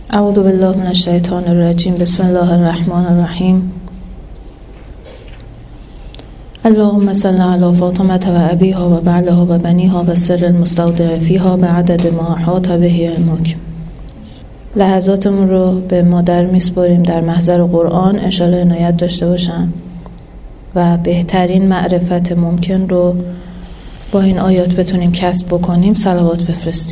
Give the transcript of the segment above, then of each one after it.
اعوذ بالله من الشیطان الرجیم. بسم الله الرحمن الرحیم. اللهم صل علی فاطمه و ابیها و بعلها و بنیها و سر المستودع فیها به عدد ما احاط به علمک. لحظاتمون رو به مادر میسپاریم در محضر قرآن، انشالله عنایت داشته باشن و بهترین معرفت ممکن رو با این آیات بتونیم کسب بکنیم. صلوات بفرستیم.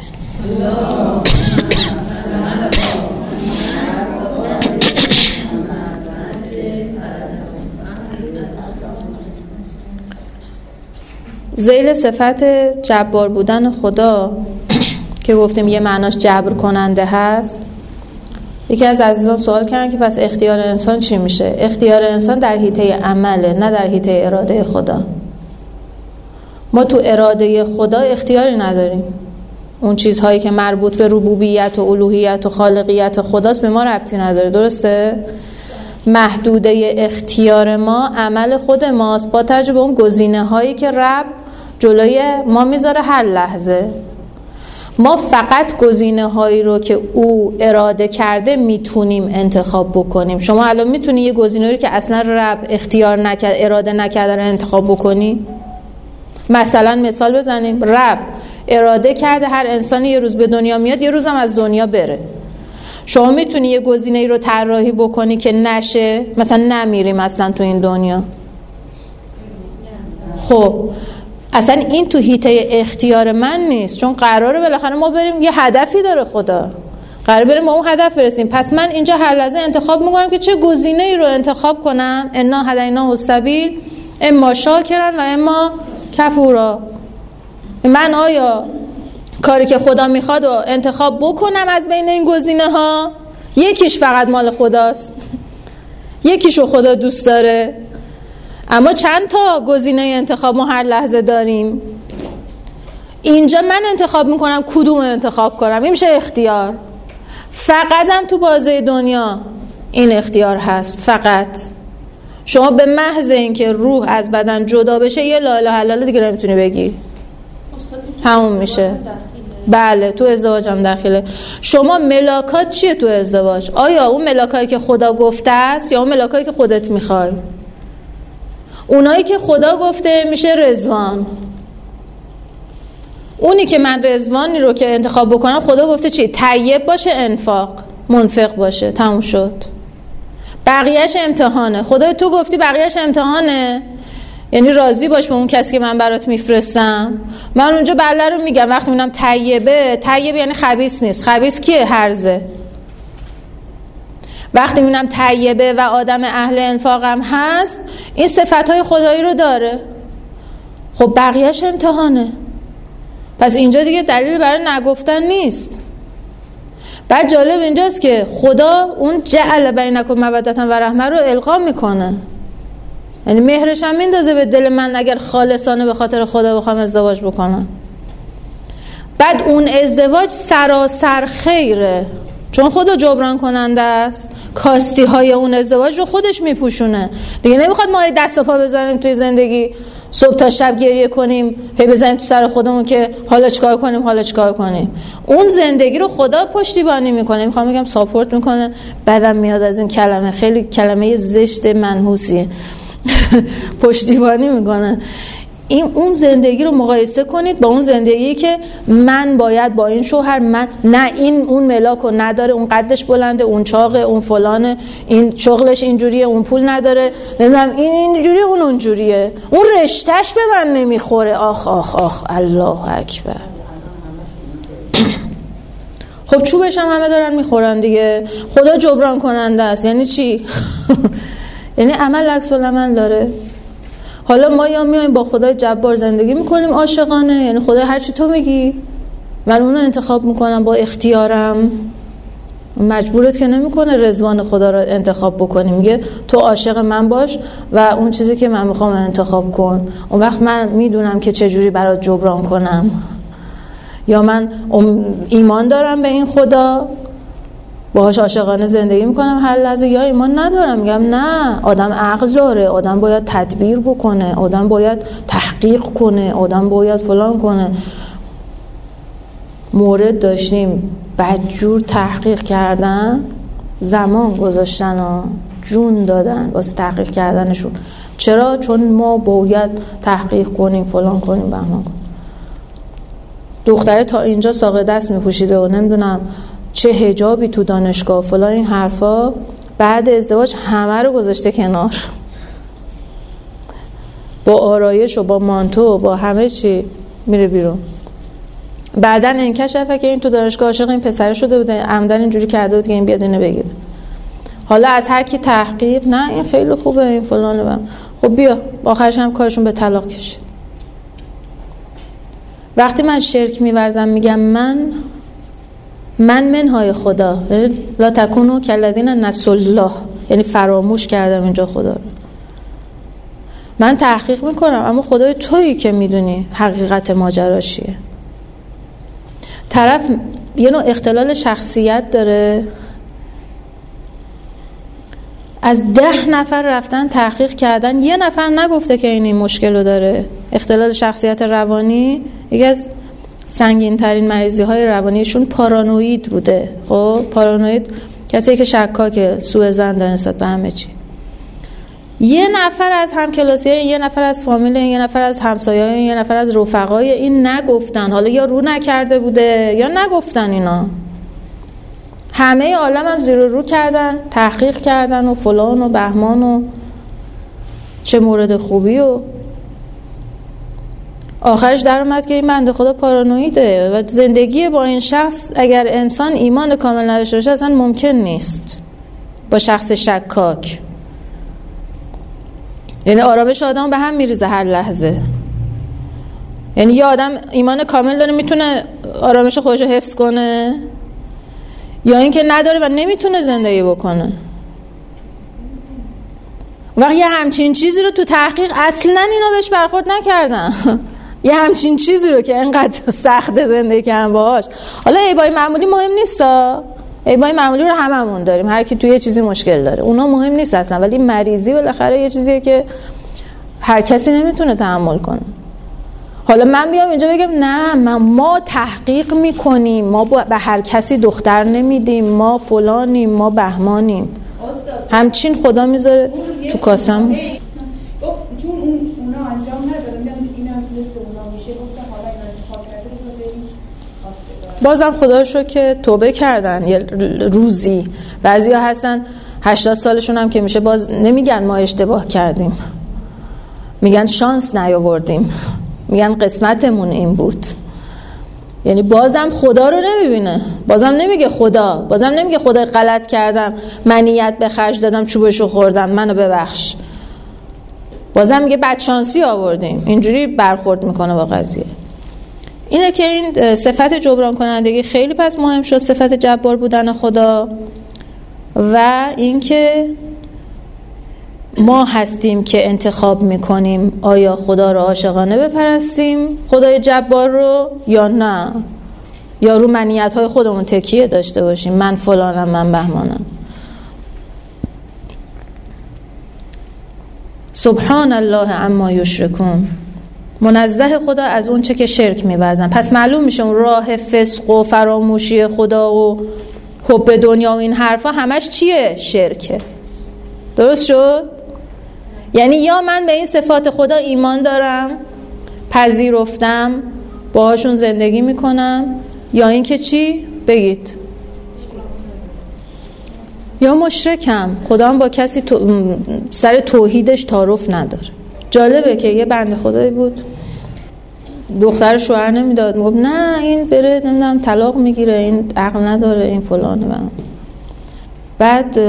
ذیل صفت جبار بودن خدا که گفتیم یه معناش جبر کننده هست، یکی از عزیزان سوال کردن که پس اختیار انسان چی میشه؟ اختیار انسان در حیطه عمله، نه در حیطه اراده خدا. ما تو اراده خدا اختیاری نداریم. اون چیزهایی که مربوط به ربوبیت و الوهیت و خالقیت خداست به ما ربطی نداره، درسته؟ محدوده اختیار ما عمل خود ماست با توجه به اون گزینه هایی که رب جلوی ما میذاره هر لحظه. ما فقط گزینه هایی رو که او اراده کرده میتونیم انتخاب بکنیم. شما الان میتونی یه گزینه رو که اصلا رب اختیار نکرد، اراده نکرده رو انتخاب بکنی؟ مثلا مثال بزنیم، رب اراده کرده هر انسانی یه روز به دنیا میاد، یه روز هم از دنیا بره. شما میتونی یه گزینه‌ای رو طراحی بکنی که نشه، مثلا نمیریم اصلا تو این دنیا؟ خب اصلا این تو حیطه اختیار من نیست، چون قراره بالاخره ما بریم، یه هدفی داره خدا، قراره بریم ما اون هدف برسیم. پس من اینجا هر لحظه انتخاب میکنم که چه گزینه‌ای رو انتخاب کنم. انا هدیناه السبیل اما شاکرا و اما کفورا. من آیا کاری که خدا میخواد رو انتخاب بکنم از بین این گزینه ها؟ یکیش فقط مال خداست، یکیشو خدا دوست داره، اما چند تا گزینه انتخاب ما هر لحظه داریم. اینجا من انتخاب میکنم کدوم انتخاب کنم، این میشه اختیار. فقط هم تو بازه دنیا این اختیار هست. فقط شما به محض اینکه روح از بدن جدا بشه یه لا اله الا الله دیگه نمیتونی بگی، تموم میشه. بله تو ازدواج هم داخله. شما ملاکات چیه تو ازدواج؟ آیا اون ملاکایی که خدا گفته است یا اون ملاکایی که خودت میخوای؟ اونایی که خدا گفته میشه رضوان. اونی که من رضوانی رو که انتخاب بکنم خدا گفته چی؟ طیب باشه، انفاق، منفق باشه، تموم شد. بقیهش امتحانه. خدا تو گفتی بقیهش امتحانه، یعنی راضی باش به اون کسی که من برات میفرستم. من اونجا بله رو میگم. وقتی میگم طیبه، طیب یعنی خبیث نیست. خبیث کیه؟ هرزه. وقتی میگم طیبه و آدم اهل انفاقم هست، این صفتهای خدایی رو داره. خب بقیهش امتحانه. پس اینجا دیگه دلیل برای نگفتن نیست. بعد جالب اینجاست که خدا اون جعل بینکم مودة و رحمه رو القا میکنه، یعنی مهرش هم میندازه به دل من اگر خالصانه به خاطر خدا بخوام ازدواج بکنم. بعد اون ازدواج سراسر خیره، چون خدا جبران کننده است. کاستی های اون ازدواج رو خودش میپوشونه دیگه. نمیخواد ما دست و پا بزنیم توی زندگی، صبح تا شب گریه کنیم، هی بزنیم تو سر خودمون که حالا چیکار کنیم، حالا چیکار کنیم. اون زندگی رو خدا پشتیبانی میکنه. میخوام بگم ساپورت میکنه. بعدم میاد از این کلمه، خیلی کلمه زشت منحوسیه. پشتیبانی میکنه. این اون زندگی رو مقایسه کنید با اون زندگی که من باید با این شوهر، من نه این اون ملاک رو نداره، اون قدش بلنده، اون چاقه، اون فلانه، این شغلش اینجوریه، اون پول نداره، نمیدونم این اینجوریه، اون اونجوریه، اون رشتهش به من نمیخوره. آخ آخ آخ، الله اکبر. خب چوبش هم همه دارن میخورن دیگه. خدا جبران کننده است. یعنی چی؟ یعنی عمل عکس العمل داره. حالا ما یا میایم با خدای جبار زندگی میکنیم عاشقانه، یعنی خدا هر چی تو میگی من اونو انتخاب میکنم با اختیارم. مجبورت که نمیکنه رضوان خدا رو انتخاب بکنی، میگه تو عاشق من باش و اون چیزی که من میخوام انتخاب کن. اون وقت من میدونم که چجوری برات جبران کنم. یا من ایمان دارم به این خدا، باهاش عاشقانه زندگی میکنم هر لحظه، یا ایمان ندارم، میگم نه، آدم عقل داره، آدم باید تدبیر بکنه، آدم باید تحقیق کنه، آدم باید فلان کنه. مورد داشتیم بدجور تحقیق کردن، زمان گذاشتن و جون دادن واسه تحقیق کردنشون. چرا؟ چون ما باید تحقیق کنیم، فلان کنیم، بهمان کنیم. دختره تا اینجا ساق دست میپوشیده و نمیدونم چه حجابی تو دانشگاه فلان این حرفا، بعد ازدواج همه رو گذاشته کنار، با آرایش و با مانتو و با همه چی میره بیرون. بعدن انکشفه که این تو دانشگاه عاشق این پسره شده بوده، عمدن اینجوری کرده بود که این بیاد اینو بگیره. حالا از هر کی تحقیق، نه این خیلی خوبه، این فلانه، خب بیا آخرش هم کارشون به طلاق کشید. وقتی من شرک میورزم میگم من منهای خدا، یعنی لا تکونو کالذین نسوا الله، یعنی فراموش کردم اینجا خدا رو. من تحقیق میکنم اما خدای تویی که میدونی حقیقت ماجرا چیه. طرف یه نوع اختلال شخصیت داره، از 10 نفر رفتن تحقیق کردن، یه نفر نگفته که این مشکل رو داره. اختلال شخصیت روانی یکی از سنگین ترین مریضی های روانیشون پارانوید بوده. خب پارانوید کسی که شکاکه، سوء ظن داره نسبت به همه چی. یه نفر از همکلاسی های، یه نفر از فامیل، یه نفر از همسایه‌های، یه نفر از رفقای این نگفتن. حالا یا رو نکرده بوده یا نگفتن. اینا همه عالم هم زیر و رو کردن، تحقیق کردن و فلان و بهمان و چه مورد خوبی، و آخرش در اومد که این بنده خدا پارانویده و زندگی با این شخص اگر انسان ایمان کامل نداشته باشه اصلا ممکن نیست. با شخص شکاک یعنی آرامش آدم به هم میریزه هر لحظه. یعنی یه آدم ایمان کامل داره میتونه آرامش خودش رو حفظ کنه، یا اینکه نداره و نمیتونه زندگی بکنه. وقتی یه همچین چیزی رو تو تحقیق اصلا اینا بهش برخورد نکردن یه همچین چیزی رو که انقدر سخت زندگی کردن باهاش. حالا عیبای معمولی مهم نیستا، عیبای معمولی رو هممون داریم، هر کی توی یه چیزی مشکل داره، اونا مهم نیست اصلا. ولی مریضی بالاخره یه چیزیه که هر کسی نمیتونه تحمل کنه. حالا من بیام اینجا بگم نه ما تحقیق میکنیم، ما به هر کسی دختر نمیدیم، ما فلانیم، ما بهمانیم، همچین خدا میذاره تو کاسم. چون اونا انجام ندارن اینم مثل اونا میشه، گفتم حالا اینا انتخاب کرده بذار بریم خواسته. بازم خدا رو شکر که توبه کردن. یه روزی بعضیا هستن 80 سالشون هم که میشه باز نمیگن ما اشتباه کردیم، میگن شانس نیاوردیم، میگن قسمتمون این بود. یعنی بازم خدا رو نمیبینه، بازم نمیگه خدا، بازم نمیگه خدا غلط کردم، منیت به خرج دادم، چوبشو خوردم، منو ببخش. بازم میگه بدشانسی آوردیم. اینجوری برخورد میکنه با قضیه. اینه که این صفت جبران کنندگی خیلی پس مهم شد، صفت جبار بودن خدا. و اینکه ما هستیم که انتخاب میکنیم آیا خدا رو عاشقانه بپرستیم، خدای جبار رو، یا نه، یا رو منیت های خودمون تکیه داشته باشیم، من فلانم، من بهمانم. سبحان الله عما یشرکون، منزه خدا از اون چه که شرک می‌ورزن. پس معلوم میشه اون راه فسق و فراموشی خدا و حب دنیا و این حرفا همش چیه؟ شرکه. درست شد؟ یعنی یا من به این صفات خدا ایمان دارم، پذیرفتم، باهاشون زندگی میکنم، یا اینکه چی؟ بگید. یا مشرکم، خدا هم با کسی سر توحیدش تعارف نداره. جالبه که یه بنده خدایی بود دختر شوهر نمیداد، میگفت نه این بره نمیدونم طلاق میگیره، این عقل نداره، این فلانه. بعد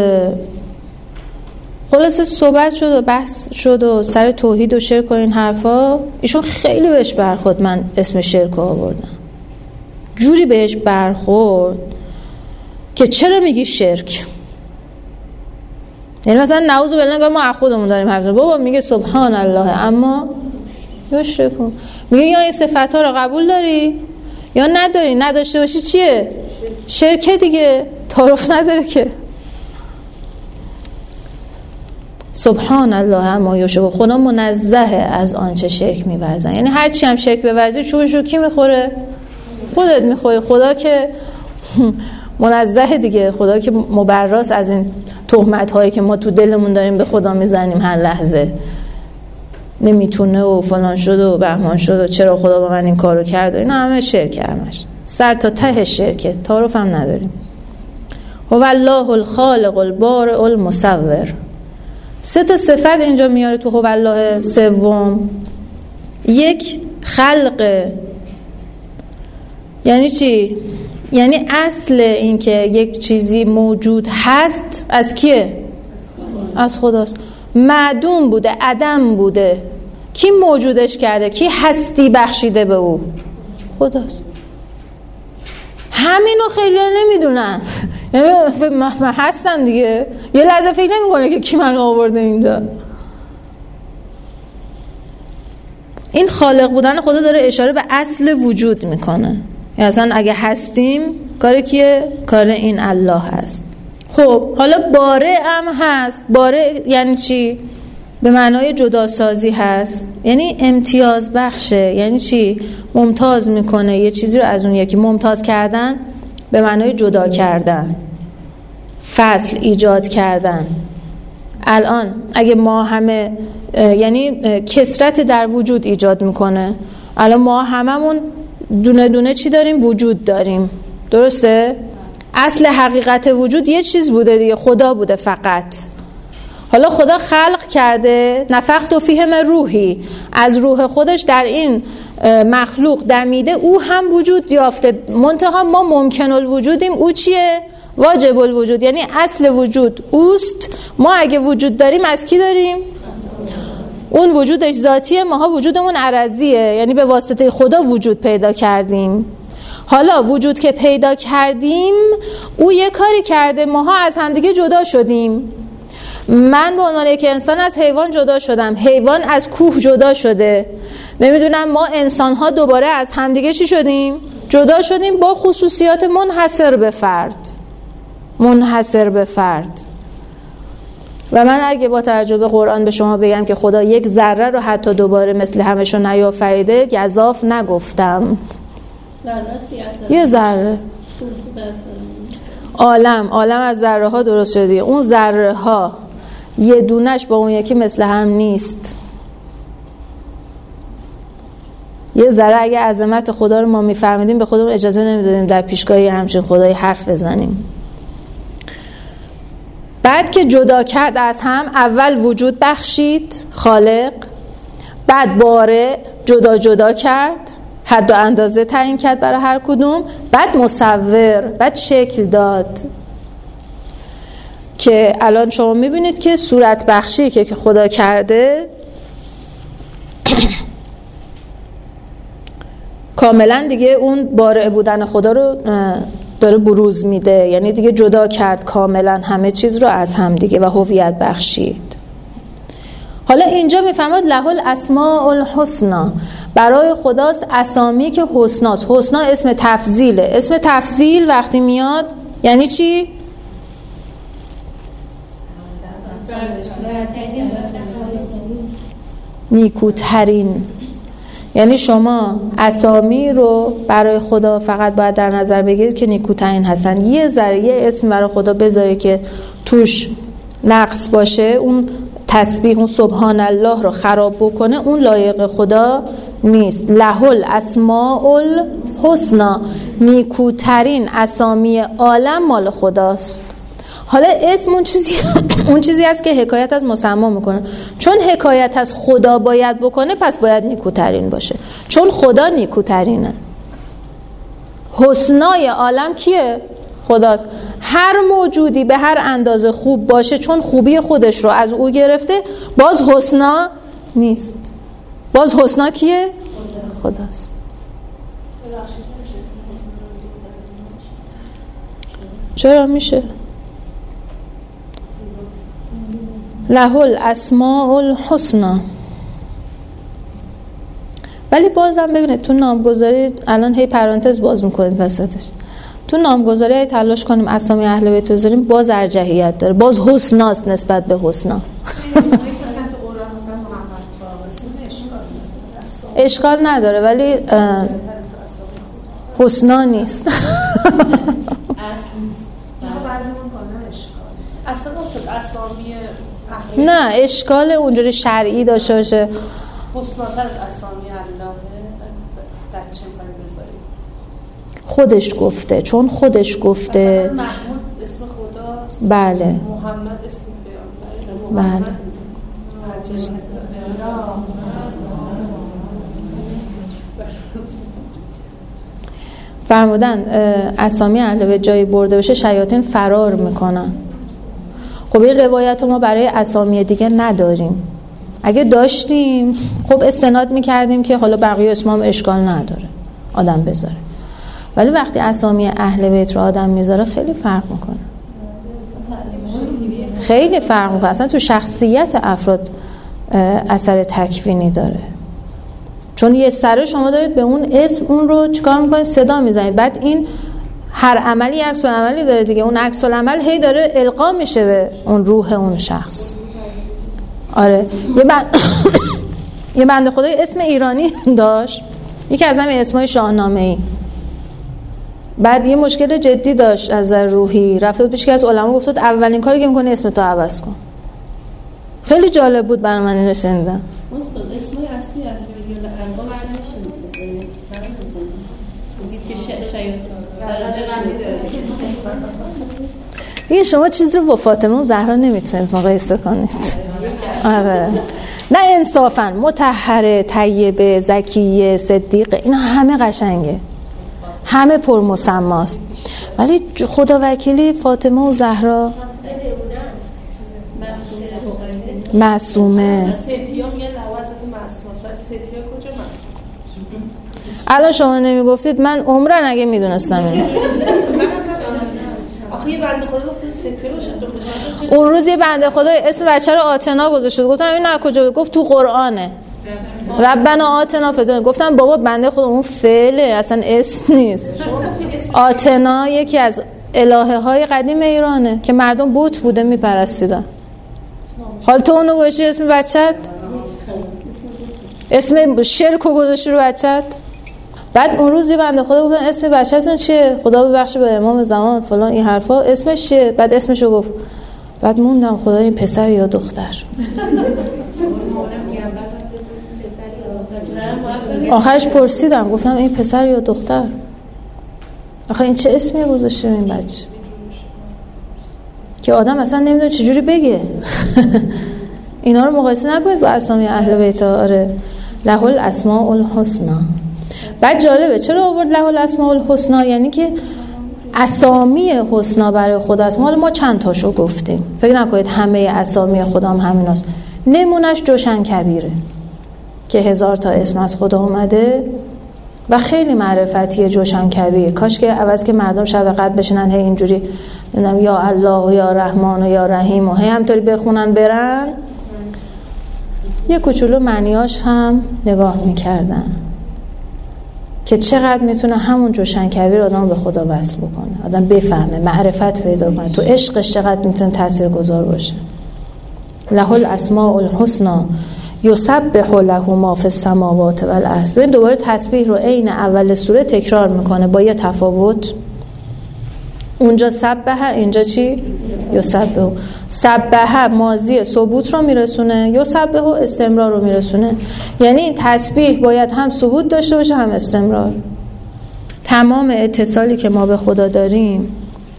خلاصه صحبت شد و بحث شد و سر توحید و شرک و این حرفا. ایشون خیلی بهش برخورد، من اسم شرک رو آوردم، جوری بهش برخورد که چرا میگی شرک؟ یعنی مثلا نعوذ بالله ما خودمون داریم حرف بابا میگه سبحان الله اما یشرکون، میگه یا این صفات‌ها رو قبول داری یا نداری، نداشته باشی چیه؟ شرک دیگه، تعارف نداره که. سبحان الله اما یشرکون، خدا منزه از آنچه شرک می‌ورزن. یعنی هر چی هم شرک بورزی چوبش رو کی میخوره؟ خودت میخوری. خدا که منزه دیگه، خدا که مبراست از این تهمت هایی که ما تو دلمون داریم به خدا میزنیم هر لحظه، نمیتونه و فلان شد و بهمان شد و چرا خدا با من این کارو کرد و اینا همه شرکه، همش سر تا ته شرکه، تعارف هم نداریم. هو الله الخالق البارئ المصور. 3 تا صفت اینجا میاره تو هو الله سوم. یک خلق، یعنی چی؟ یعنی اصل این که یک چیزی موجود هست از کیه؟ از خداست. معدوم بوده، عدم بوده، کی موجودش کرده؟ کی هستی بخشیده به او؟ خداست. همینو خیلی نمیدونن. من هستم دیگه، یه لحظه فکر نمیکنه که کی منو آورده اینجا. این خالق بودن خدا داره اشاره به اصل وجود میکنه. یعنی اصلا اگه هستیم کار کیه؟ کار این الله هست. خب حالا بارئ هم هست. بارئ یعنی چی؟ به معنای جداسازی هست، یعنی امتیاز بخشه. یعنی چی؟ ممتاز میکنه یه چیزی رو از اون یکی. ممتاز کردن به معنای جدا کردن، فصل ایجاد کردن. الان اگه ما همه، یعنی کثرت در وجود ایجاد میکنه. الان ما هممون دونه دونه چی داریم؟ وجود داریم، درسته؟ اصل حقیقت وجود یه چیز بوده دیگه، خدا بوده فقط. حالا خدا خلق کرده، نفخت فیه من روحی، از روح خودش در این مخلوق دمیده، او هم وجود یافته. منتها ما ممکن الوجودیم، او چیه؟ واجب الوجود، یعنی اصل وجود اوست. ما اگه وجود داریم از کی داریم؟ اون وجودش ذاتیه، ماها وجودمون عرضیه، یعنی به واسطه خدا وجود پیدا کردیم. حالا وجود که پیدا کردیم، او یه کاری کرده، ماها از همدیگه جدا شدیم. من به عنوان یک انسان از حیوان جدا شدم، حیوان از کوه جدا شده. نمیدونم ما انسان ها دوباره از همدیگه چی شدیم؟ جدا شدیم، با خصوصیات منحصر به فرد. منحصر به فرد. و من اگه با توجه به قرآن به شما بگم که خدا یک ذره رو حتی دوباره مثل همشو نیافریده، گزاف نگفتم. یه ذره. عالم از ذره ها درست شده. اون ذره ها یه دونش با اون یکی مثل هم نیست. یه ذره اگه عظمت خدا رو ما میفهمیدیم، به خودمون اجازه نمیدادیم در پیشگاهی همچین خدایی حرف بزنیم. بعد که جدا کرد از هم، اول وجود بخشید خالق، بعد بارئ جدا کرد، حد و اندازه تعیین کرد برای هر کدوم، بعد مصور، بعد شکل داد. که الان شما میبینید که صورت بخشی که خدا کرده کاملا دیگه اون بارئ بودن خدا رو داره بروز میده. یعنی دیگه جدا کرد کاملا همه چیز رو از هم دیگه و هویت بخشید. حالا اینجا میفهمید له الاسماء الحسنا، برای خداست اسامی که حسناست. حسنا اسم تفضیله. اسم تفضیل وقتی میاد یعنی چی؟ نیکوترین. یعنی شما اسامی رو برای خدا فقط باید در نظر بگیرید که نیکوترین هستن. یه ذره یه اسم برای خدا بذاری که توش نقص باشه، اون تسبیح، اون سبحان الله رو خراب بکنه، اون لایق خدا نیست. له الاسماء الحسنا، نیکوترین اسامی عالم مال خداست. حالا اسم اون چیزی است که حکایت از مسمی میکنه. چون حکایت از خدا باید بکنه، پس باید نیکوترین باشه، چون خدا نیکوترینه. حسنای عالم کیه؟ خداست. هر موجودی به هر اندازه خوب باشه، چون خوبی خودش رو از او گرفته، باز حسنا نیست. باز حسنا کیه؟ خداست. چرا میشه؟ له الاسماء الحسنا. ولی بازم ببینید تو نامگذاری الان هی پرانتز باز میکنید وسطش. تو نامگذاری هی تلاش کنیم اسامی اهل بیت بذاریم، باز ارجحیت داره، باز حسناست نسبت به حسنا. اشکال نداره، ولی حسنا نیست. اصل نیست. بعضیمون کنن اشکال. اصلا اسامی اهل نه اشکال اونجوری شرعی داشته باشه. حسناتر از اسامی اللهه. در چه می‌خوایم بذاریم؟ خودش گفته، چون خودش گفته. مثلا محمود اسم خداست. بله. محمد اسم پیامبره. بله. فرمودن اسامی اهل بیت جایی برده بشه شیاطین فرار میکنن. خب این روایت رو ما برای اسامی دیگه نداریم. اگه داشتیم خب استناد میکردیم که حالا بقیه اسمام اشکال نداره آدم بذاره، ولی وقتی اسامی اهل بیت رو آدم میذاره خیلی فرق میکنه. خیلی فرق میکنه. اصلا تو شخصیت افراد اثر تکوینی داره. چون یه سره شما دارید به اون اسم اون رو چیکار میکنید؟ صدا میزنید. بعد این هر عملی عکس العملی داره دیگه. اون عکس العمل هی داره القا میشه به اون روح اون شخص. آره یه بنده خدای اسم ایرانی داشت، یکی از همین اسمای شاهنامه‌ای. بعد یه مشکل جدی داشت از نظر روحی، رفت پیش که از علما گفت اولین کاری که می‌کنی اسمتو عوض کن. خیلی جالب بود برای من اینو شنیدم. استاد اسمای اصلی اهل بیت یا ارباب نمیشه میگید که شیاطین دیگه شما چیز رو با فاطمه و زهرا نمیتونید مقایسه کنید. آره نه انصافا مطهره، طیبه، زکیه، صدیقه، اینا همه قشنگه، همه پر مسماست، ولی خدا وکیلی فاطمه و زهرا معصومه. ستیا میگن لوازت معصوم، ولی ستیا کجا معصوم؟ الان شما نمیگفتید من عمرن اگه میدونستم اینو. آخه یه بنده خدا گفت ستیا باشه. اون روز یه بنده خدا اسم بچه رو آتنا گذاشته، گفتم این از کجا؟ گفت تو قرآنه، ربنا آتنا فتنه. گفتم بابا بنده خدا اون فعله اصلا اسم نیست. آتنا یکی از الهه های قدیم ایرانه که مردم بت بوده میپرستیدن. حال تو اونو گذاشتی اسم بچت؟ اسم شرک رو گذاشتی رو بچت؟ بعد اون روز یه بنده خدا گفتن اسم بچه‌تون چیه؟ خدا ببخشه به امام زمان فلان این حرفا، اسمش چیه؟ بعد اسمشو گفت. بعد موندم خدا این پسر یا دختر. آخرش پرسیدم گفتم این پسر یا دختر؟ آخه این چه اسمی گذاشته این بچه؟ که آدم اصلا نمیدونه چجوری بگه. اینا رو مقایسه نکنید با اسامی اهل بیت. آره له الاسماء الحسنی. بعد جالبه چرا آورد له الاسماء الحسنی؟ یعنی که اسامی حسنا برای خداست. ما چند تاشو گفتیم، فکر نکنید همه اسامی خدا هم همیناست. نمونش جوشن کبیره که 1000 تا اسم از خدا اومده و خیلی معرفتیه جوشن کبیر. کاش که عوض که مردم شب قدر بشینن هی اینجوری یا الله و یا رحمان و یا رحیم و هی همطوری بخونن برن، یه کوچولو معنیاش هم نگاه میکردن که چقدر میتونه همون جوشن کبیر آدم به خدا وصل بکنه، آدم بفهمه، معرفت پیدا کنه، تو عشقش چقدر میتونه تاثیرگذار باشه. له الاسماء الحسنی یسبح له ما فی السماوات و الارض. ببین دوباره تسبیح رو عین اول سوره تکرار میکنه با یه تفاوت. اونجا سبح، اینجا چی؟ یسبح. سبح ماضی ثبوت رو میرسونه، یسبح استمرار رو میرسونه. یعنی تسبیح باید هم ثبوت داشته باشه هم استمرار. تمام اتصالی که ما به خدا داریم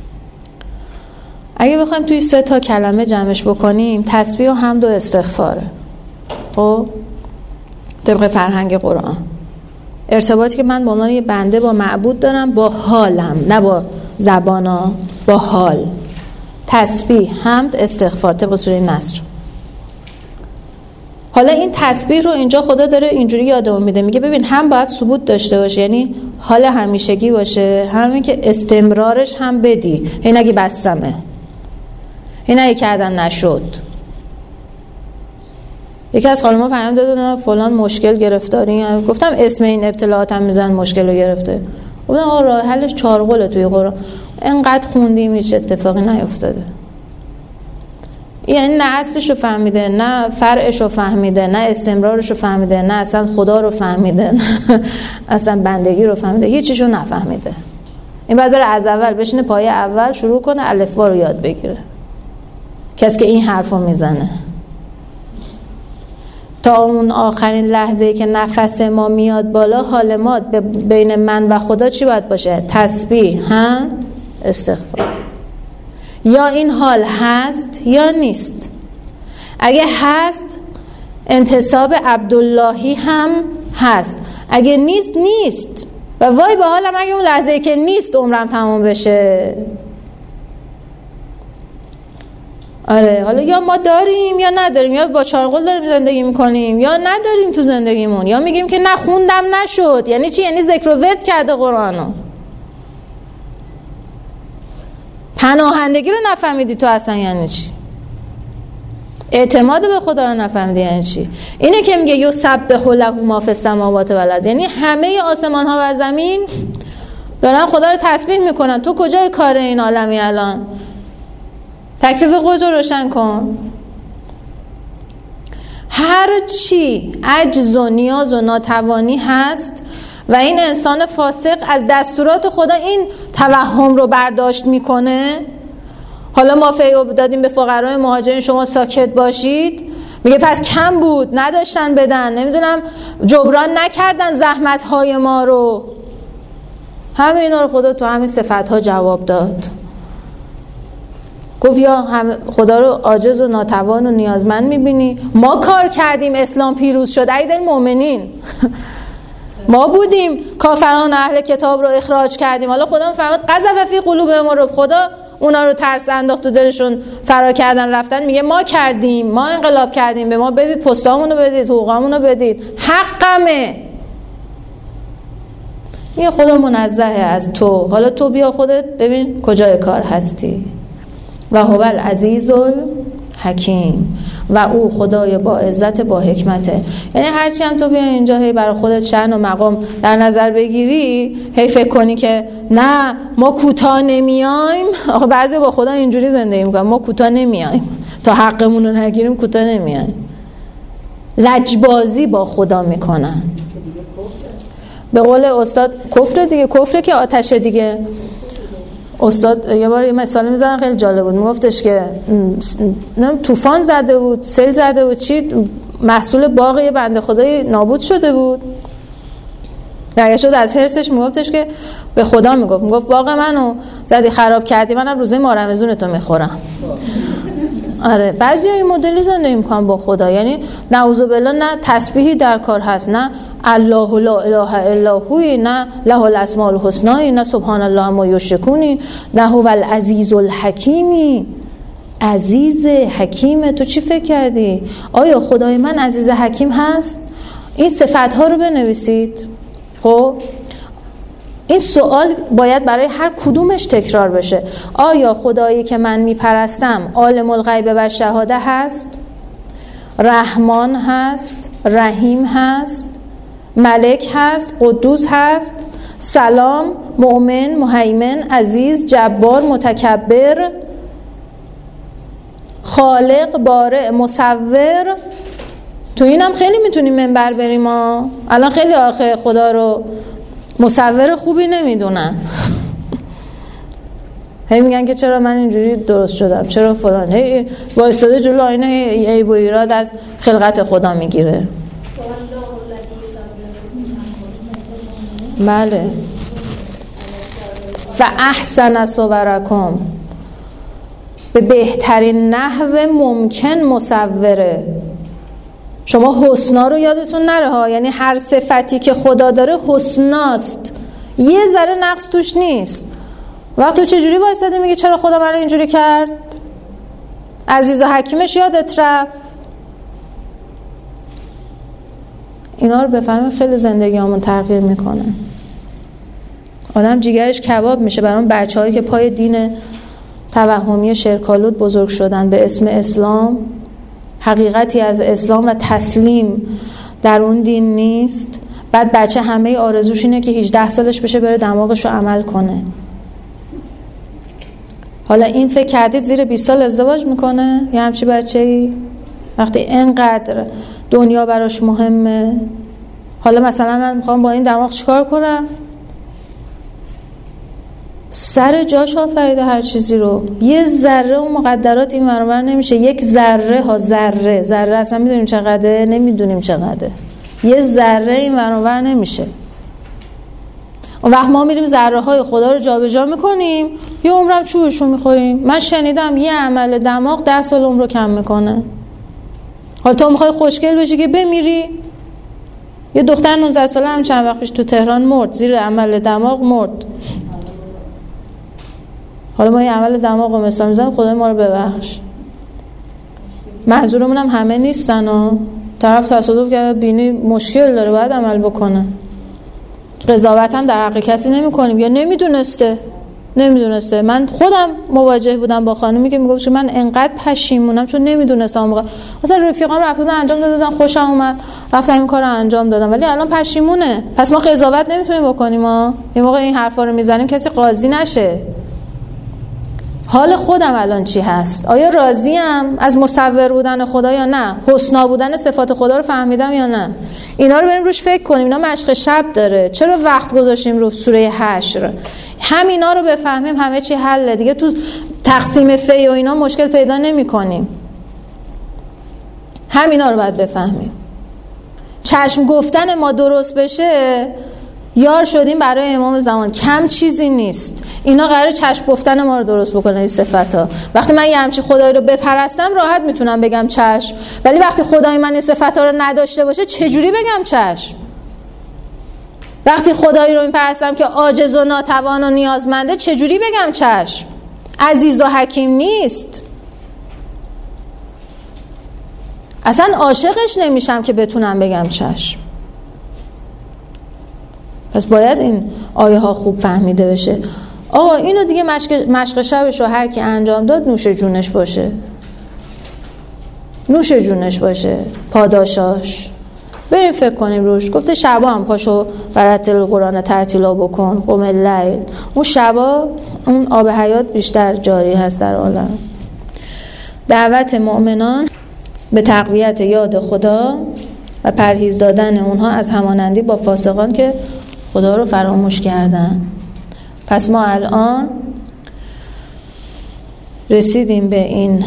اگه بخوایم توی 3 تا کلمه جمعش بکنیم، تسبیح و حمد و استغفاره. خب طبق فرهنگ قرآن ارتباطی که من با عنوان یه بنده با معبود دارم، با حالم، نه با زبانا، با حال. تسبیح، حمد، استغفار طبق سوره نصر. حالا این تسبیح رو اینجا خدا داره اینجوری یادمون میده، میگه ببین هم باید ثبوت داشته باشه، یعنی حال همیشگی باشه، همین که استمرارش هم بدی. این اگه بستمه، این اگه کردن نشد. یکی از خانم‌ها پیام دادن فلان مشکل گرفتاری، گفتم اسم این ابتلاعات هم میزن مشکل رو گرفته. گفتم آقا راه حلش 4 قوله توی قرآن، انقدر خوندیم هیچ اتفاقی نیفتاده. یعنی نه اصلش رو فهمیده، نه فرعش رو فهمیده، نه استمرارش رو فهمیده، نه اصلا خدا رو فهمیده، نه اصلا بندگی رو فهمیده، هیچیش رو نفهمیده. این باید بره از اول بشینه پایه اول شروع کنه الفبا رو یاد بگیره. کسی که این حرفو میزنه تا اون آخرین لحظه‌ای که نفس ما میاد بالا، حال ما بین من و خدا چی باید باشه؟ تسبیح، استغفار. یا این حال هست یا نیست. اگه هست انتصاب عبداللهی هم هست، اگه نیست نیست. و وای به حالم اگه اون لحظه‌ای که نیست عمرم تموم بشه. آره، حالا یا ما داریم یا نداریم، یا با چارقل داریم زندگی میکنیم یا نداریم تو زندگیمون، یا میگیم که نخوندم نشد. یعنی چی؟ یعنی ذکر و ورد کرده قرآنو. پناهندگی رو نفهمیدی تو اصلا یعنی چی؟ اعتماد به خدا رو نفهمیدی یعنی چی؟ اینه که میگه یسبح له ما فی السماوات والارض، یعنی همه آسمان ها و زمین دارن خدا رو تسبیح میکنن. تو کجای کار این عالمی الان؟ تکلیف خودت رو روشن کن. هر چی عجز و نیاز و ناتوانی هست و این انسان فاسق از دستورات خدا این توهم رو برداشت میکنه. حالا ما فیو دادیم به فقرای مهاجرین شما ساکت باشید، میگه پس کم بود، نداشتن بدن، نمیدونم جبران نکردن زحمت های ما رو. همه اینا رو خدا تو همین صفت ها جواب داد. گفت یا خدا رو عاجز و ناتوان و نیازمند میبینی؟ ما کار کردیم اسلام پیروز شد. عید المؤمنین ما بودیم کافران اهل کتاب رو اخراج کردیم. حالا خدا فرمود قذف فی قلوبهم الرعب، خدا اونا رو ترس انداخت تو دلشون، فرار کردن رفتن. میگه ما کردیم، ما انقلاب کردیم، به ما بدید، پستامونو بدید، حقوقامونو بدید، حقمه. میگه خدا منزهه از تو. حالا تو بیا خودت ببین کجای کار هستی. و هو العزیز الحکیم، و او خدای با عزت با حکمته. یعنی هرچی هم تو بیا اینجا هی برای خودت شأن و مقام در نظر بگیری، هی فکر کنی که نه ما کوتاه نمیایم. آخه بعضی با خدا اینجوری زندگی میکنن، ما کوتاه نمیایم تا حقمون رو نگیریم، کوتاه نمیایم. لجبازی با خدا میکنن. به قول استاد کفر دیگه، کفر که آتشه دیگه. استاد یه بار یه مثال میزنن خیلی جالب بود. میگفتش که طوفان زده بود، سیل زده بود، چی محصول باغ یه بنده خدایی نابود شده بود. برگشت از حرصش میگفتش که به خدا میگفت باغ منو زدی خراب کردی، منم روزه ماه رمضون تو میخورم. آره، بعضی این مدلی زندگی میکنن با خدا. یعنی نعوذ بالله نه تسبیحی در کار هست، نه الله لا اله الا هو، نه له الاسماء الحسنی، نه سبحان الله ما یشرکون، نه هو العزیز الحکیم. عزیز حکیم، تو چی فکر کردی؟ آیا خدای من عزیز حکیم هست؟ این صفت ها رو بنویسید. خب این سوال باید برای هر کدومش تکرار بشه. آیا خدایی که من میپرستم عالم الغیب و شهاده هست؟ رحمان هست؟ رحیم هست؟ ملک هست؟ قدوس هست؟ سلام، مؤمن، مهیمن، عزیز، جبار، متکبر، خالق، بارئ، مصور؟ تو اینم خیلی میتونیم منبر بریم ها. الان خیلی آخه خدا رو مصور خوبی نمیدونن. هی میگن که چرا من اینجوری درست شدم، چرا فلان. هی وایساده جلو آینه هی عیب و ایراد از خلقت خدا میگیره. بله. و احسن صورکم، به بهترین نحو ممکن مصوره. شما حسنا رو یادتون نره ها. یعنی هر صفتی که خدا داره حسناست، یه ذره نقص توش نیست. وقت تو چجوری وایساده میگه چرا خدا من اینجوری کرد؟ عزیز و حکیمش یادت رفت. اینا رو بفهمیم خیلی زندگیامون تغییر میکنه. آدم جیگرش کباب میشه برای اون بچه‌هایی که پای دین توهمی شرک‌آلود بزرگ شدن به اسم اسلام. حقیقتی از اسلام و تسلیم در اون دین نیست. بعد بچه همه آرزوش اینه که 18 سالش بشه بره دماغش رو عمل کنه. حالا این فکر کردید زیر 20 سال ازدواج میکنه یه همچی بچه‌ای وقتی اینقدر دنیا براش مهمه؟ حالا مثلا من میخوام با این دماغ چیکار کنم؟ سر جاش آفریده هر چیزی رو. یه ذره و مقدرات این برابر نمیشه. یک ذره ها ذره اصلا میدونیم چقدره؟ نمیدونیم چقدره. یه ذره این برابر نمیشه. اون وقت ما میریم ذره های خدا رو جابجا میکنیم یه عمرم چوبشو میخوریم. من شنیدم یه عمل دماغ 10 سال عمر رو کم میکنه. حالا تو میخوای خوشگل بشی که بمیری؟ یه دختر 19 ساله هم چند وقت پیش تو تهران مرد، زیر عمل دماغ مرد. حالا ما این عمل دماغ رو مثال میزنیم، خدای ما رو ببخش. منظورمون هم همه نیستن و طرف تصادف کرده بینی مشکل داره باید عمل بکنه. قضاوت هم در حق کسی نمی کنیم. یا نمیدونسته. من خودم مواجه بودم با خانمی که میگفت که من انقدر پشیمونم چون نمیدونستم. مثلا رفیقام رفتن انجام دادن، خوشم اومد، رفتم این کارو انجام دادم، ولی الان پشیمونه. پس ما قضاوت نمیتونیم بکنیم. این موقع این حرفا رو میزنیم کسی قاضی نشه. حال خودم الان چی هست؟ آیا راضیم از مصور بودن خدا یا نه؟ حسنا بودن صفات خدا رو فهمیدم یا نه؟ اینا رو بریم روش فکر کنیم. اینا مشق شب داره. چرا وقت گذاشتیم رو سوره حشر؟ همینا رو بفهمیم همه چی حله دیگه. تو تقسیم فی و اینا مشکل پیدا نمی کنیم. همینا رو باید بفهمیم. چشم گفتن ما درست بشه یار شدیم برای امام زمان. کم چیزی نیست. اینا قراره چشم گفتن ما رو درست بکنه. این صفتا وقتی من یه همچین خدایی رو بپرستم راحت میتونم بگم چشم، ولی وقتی خدای من این صفتا رو نداشته باشه چجوری بگم چشم؟ وقتی خدایی رو میپرستم که عاجز و ناتوان و نیازمنده چجوری بگم چشم؟ عزیز و حکیم نیست. اصلا عاشقش نمیشم که بتونم بگم چشم. پس باید این آیه ها خوب فهمیده بشه. آقا اینو دیگه مشق شبش رو هر کی انجام داد نوش جونش باشه پاداشاش. بریم فکر کنیم روش. گفته شبا هم پاشو برتل قرآن ترتیلا بکن، قم اللیل. اون شبا اون آب حیات بیشتر جاری هست در عالم. دعوت مؤمنان به تقویت یاد خدا و پرهیز دادن اونها از همانندی با فاسقان که خدا رو فراموش کردن. پس ما الان رسیدیم به این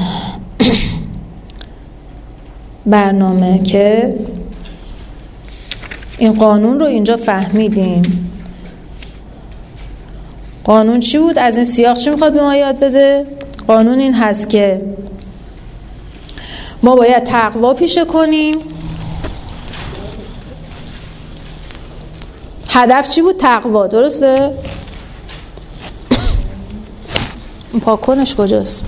برنامه که این قانون رو اینجا فهمیدیم. قانون چی بود؟ از این سیاق چی میخواد به ما یاد بده؟ قانون این هست که ما باید تقوا پیشه کنیم. هدف چی بود؟ تقوا. درسته؟ پاکنش کجاست؟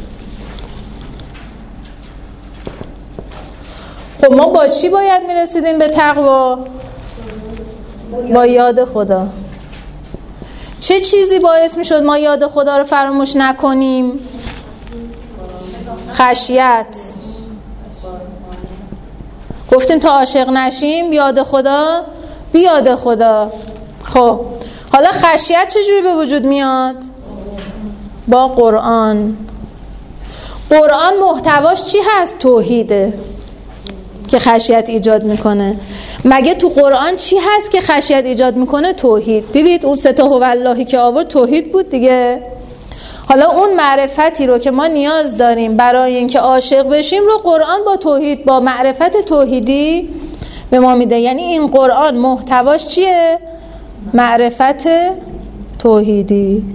خب ما با چی باید میرسیدیم به تقوا؟ با یاد خدا. چه چیزی باعث میشد ما یاد خدا رو فراموش نکنیم؟ خشیت. گفتیم تا عاشق نشیم یاد خدا بیاد خدا. خب حالا خشیت چجوری به وجود میاد؟ با قرآن. قرآن محتواش چی هست؟ توحیده که خشیت ایجاد میکنه. مگه تو قرآن چی هست که خشیت ایجاد میکنه؟ توحید. دیدید اون 3 هو اللهی که آورد توحید بود دیگه. حالا اون معرفتی رو که ما نیاز داریم برای اینکه عاشق بشیم رو قرآن با توحید، با معرفت توحیدی به ما میده. یعنی این قرآن محتواش چیه؟ معرفت توحیدی.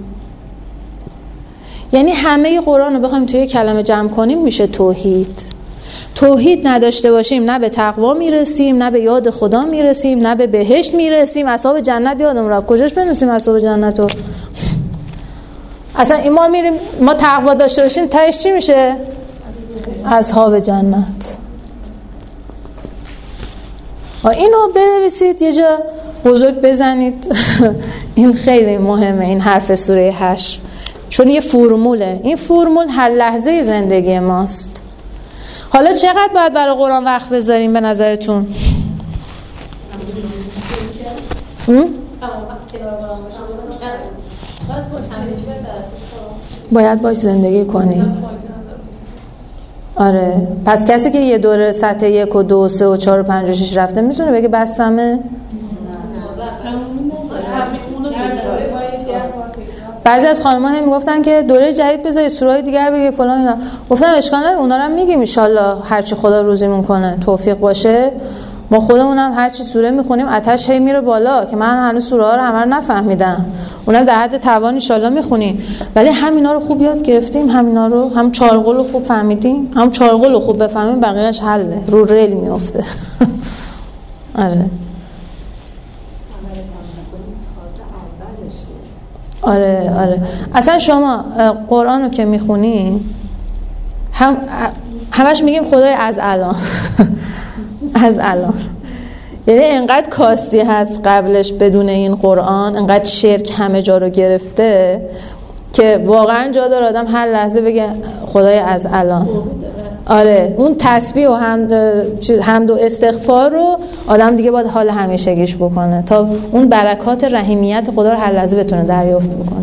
یعنی همه قرآن رو بخوایم توی کلمه جمع کنیم میشه توحید. توحید نداشته باشیم نه به تقوا میرسیم، نه به یاد خدا میرسیم، نه به بهشت میرسیم. اصحاب جنت یادم رفت کجاش بنویسیم اصحاب جنت رو؟ اصلا این ما میریم ما تقوا داشته باشیم تهش چی میشه؟ اصحاب جنت. اینو بنویسید یه جا بزرگ بزنید. این خیلی مهمه این حرف سوره حشر، چون یه فرموله. این فرمول هر لحظه زندگی ماست. حالا چقدر باید برای قرآن وقت بذاریم به نظرتون؟ باید باش زندگی کنی. آره، پس کسی که یه دوره سطح 1 و 2 و 3 و 4 و 5 و 6 رفته میتونه بگه بسمه؟ بعضی از خانم‌ها هم میگفتن که دوره جدید بذاری سوره‌های دیگر بگی فلان اینا. گفتم اشکال نداره، اونا رو هم میگیم ان شاءالله هر چی خدا روزیمون کنه توفیق باشه ما خودمونم هر چی سوره میخونیم آتش هی میره بالا که من هنوز سوره ها رو همه رو نفهمیدم، اونم در حد توان ان شاءالله میخونیم، ولی همینا رو خوب یاد گرفتیم، همینا رو هم چارقل رو خوب فهمیدیم، هم چارقل رو خوب بفهمیم بقیه‌اش حله، رو ریل میفته. آره اصلا شما قرآن رو که میخونی همش میگیم خدای از الان از الان، یعنی انقدر کاستی هست قبلش بدون این قرآن، انقدر شرک همه جا رو گرفته که واقعا جا داره آدم هر لحظه بگه خدای از الان. آره اون تسبیح و حمد و استغفار رو آدم دیگه باید حال همیشگیش بکنه تا اون برکات رحیمیت خدا رو هر لحظه بتونه دریافت بکنه،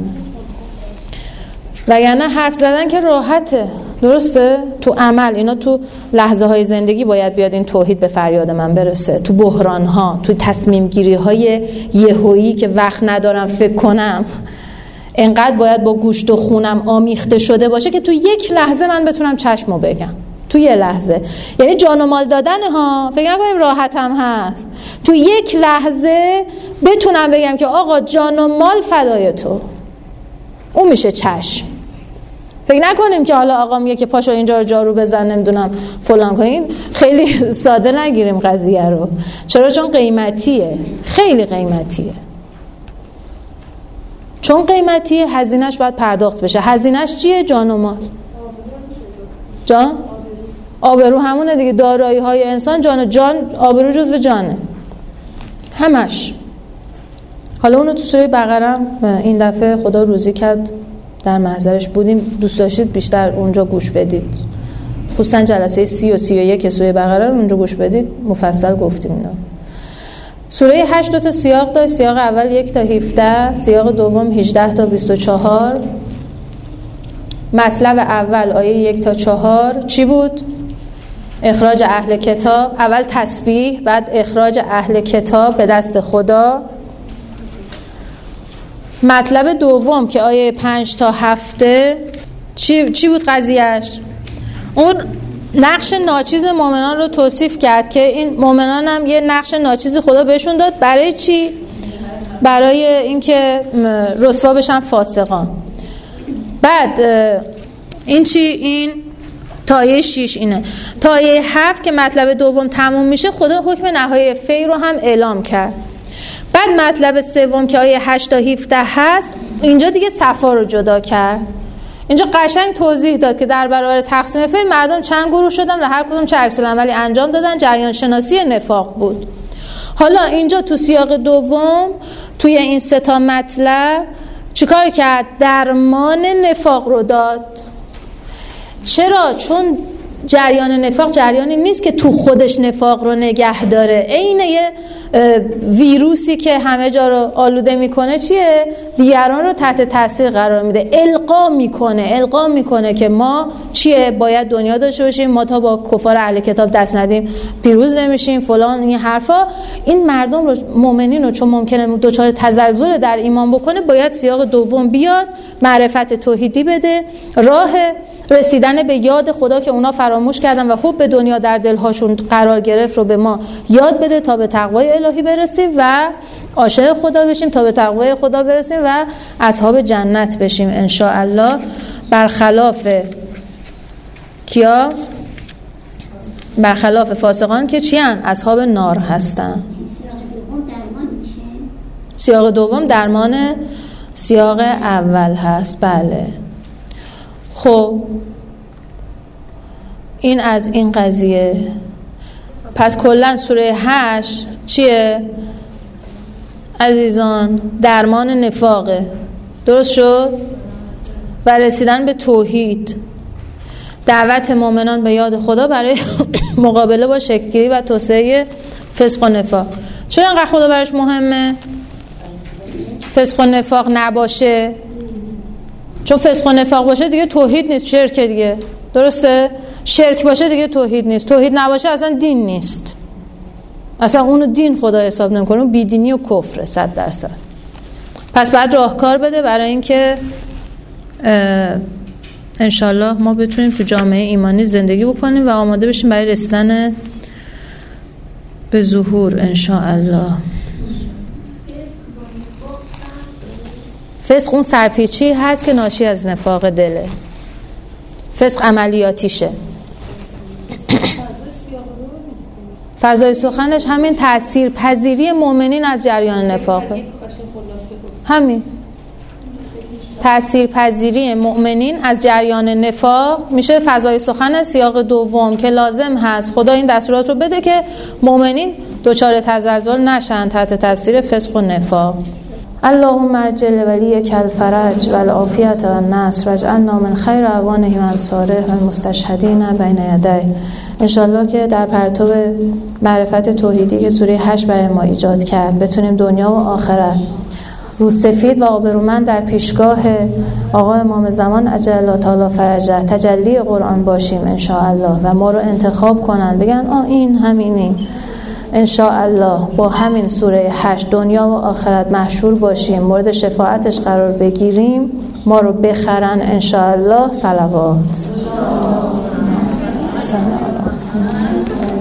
وگرنه حرف زدن که راحته، درسته؟ تو عمل اینا تو لحظه های زندگی باید بیاد این توحید به فریاد من برسه، تو بحران ها، تو تصمیم گیری های یهویی که وقت ندارم فکر کنم، انقدر باید با گوشت و خونم آمیخته شده باشه که تو یک لحظه من بتونم چشمو بگم، تو یه لحظه، یعنی جان و مال دادن ها، فکر نکنیم راحت هم هست، تو یک لحظه بتونم بگم که آقا جان و مال فدای تو، اون میشه چشم. فکر نکنیم که حالا آقا میگه که پاشو اینجا رو جارو بزن نمیدونم فلان کن، خیلی ساده نگیریم قضیه رو. چرا؟ چون قیمتیه، خیلی قیمتیه، چون قیمتیه هزینه‌اش باید پرداخت بشه. هزینه‌اش چیه؟ جان و مال. جان؟ آبرو همونه دیگه، دارایی های انسان جان آبرو جزو جانه همش. حالا اونو تو سوره بقره این دفعه خدا روزی کرد در محضرش بودیم، دوست داشتید بیشتر اونجا گوش بدید، خصوصا جلسه 30 و 31 سوره بقره رو اونجا گوش بدید، مفصل گفتیم اینا. سوره 8 تا سیاق داشت، سیاق اول 1 تا 17، سیاق دوم 18 تا 24. مطلب اول آیه 1 تا 4 چی بود؟ اخراج اهل کتاب، اول تسبیح، بعد اخراج اهل کتاب به دست خدا. مطلب دوم که آیه 5 تا 7 چی بود قضیهش؟ اون نقش ناچیز مؤمنان رو توصیف کرد که این مؤمنان هم یه نقش ناچیز خدا بهشون داد. برای چی؟ برای اینکه رسوا بشن فاسقان. بعد این چی؟ این تا آیه 6 اینه. تا آیه 7 که مطلب دوم تموم میشه خدا حکم نهایی فی رو هم اعلام کرد. بعد مطلب سوم که آیه 8 تا 17 هست، اینجا دیگه صفا رو جدا کرد. اینجا قشنگ توضیح داد که در برابر تقسیم فی مردم چند گروه شدن و هر کدوم چه عکس العملی انجام دادن، جریان شناسی نفاق بود. حالا اینجا تو سیاق دوم توی این 3 تا مطلب چیکار کرد؟ درمان نفاق رو داد. چرا؟ چون جریان نفاق جریانی نیست که تو خودش نفاق رو نگه داره، عین یه ویروسی که همه جا رو آلوده میکنه چیه؟ دیگران رو تحت تاثیر قرار میده، القا میکنه که ما چیه؟ باید دنیا داشته باشیم، ما تا با کفار اهل کتاب دست ندیم پیروز نمیشیم فلان، این حرفا. این مردم رو، مؤمنین رو، چون ممکنه دچار تزلزل در ایمان بکنه، باید سیاق دوم بیاد، معرفت توحیدی بده، راه رسیدن به یاد خدا که اونا فراموش کردن و خوب به دنیا در دلهاشون قرار گرفت رو به ما یاد بده تا به تقوای الهی برسیم و عاشق خدا بشیم، تا به تقوای خدا برسیم و اصحاب جنت بشیم ان شاء الله. برخلاف کیا؟ برخلاف فاسقان که چیان؟ اصحاب نار هستن. سیاق دوم درمان سیاق اول هست. بله. خب این از این قضیه. پس کلا سوره 8 چیه عزیزان؟ درمان نفاقه. درست شد؟ و رسیدن به توحید، دعوت مؤمنان به یاد خدا برای مقابله با شکل‌گیری و توسعه فسق و نفاق. چرا انقدر خدا براش مهمه فسق و نفاق نباشه؟ چون فسق و نفاق باشه دیگه توحید نیست، شرک دیگه. درسته؟ شرک باشه دیگه توحید نیست، توحید نباشه اصلا دین نیست، اصلا اونو دین خدا حساب نمیکنه، اون بیدینی و کفره 100%. پس بعد راهکار بده برای اینکه انشالله ما بتونیم تو جامعه ایمانی زندگی بکنیم و آماده بشیم برای رسیدن به ظهور انشاءالله. فسق اون سرپیچی هست که ناشی از نفاق دله، فسق عملیاتیشه. فضای سخنش همین تأثیر پذیری مؤمنین از جریان نفاقه، همین تأثیر پذیری مؤمنین از جریان نفاق میشه فضای سخن سیاق دوم که لازم هست خدا این دستورات رو بده که مؤمنین دچار تزلزل نشن تحت تاثیر فسق و نفاق. اللهم عجل ولیک الفرج والعافیة والنصر واجعلنا من خیر اعوانه و انصاره و المستشهدین بین یدیه. انشالله که در پرتو معرفت توحیدی که سوره 8 برای ما ایجاد کرد بتونیم دنیا و آخرت رو سفید و آبرومند در پیشگاه آقا امام زمان عجل الله تعالی فرجه تجلی قرآن باشیم انشاءالله و ما رو انتخاب کنن بگن این همینی انشاءالله با همین سوره 8 دنیا و آخرت محشور باشیم، مورد شفاعتش قرار بگیریم، ما رو بخرن انشاءالله. صلوات.